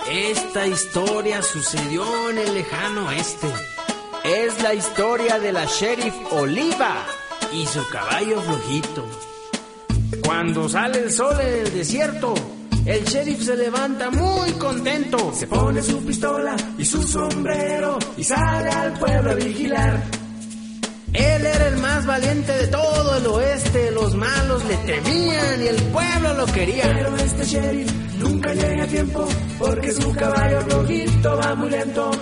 Esta historia sucedió en el lejano oeste. Es la historia de la Sheriff Oliva y su caballo flojito. Cuando sale el sol en el desierto, el sheriff se levanta muy contento. Se pone su pistola y su sombrero y sale al pueblo a vigilar. Él era el más valiente de todo el oeste. Los malos le temían y el pueblo lo quería. Pero este sheriff nunca llega a tiempo porque su caballo flojito va muy lento.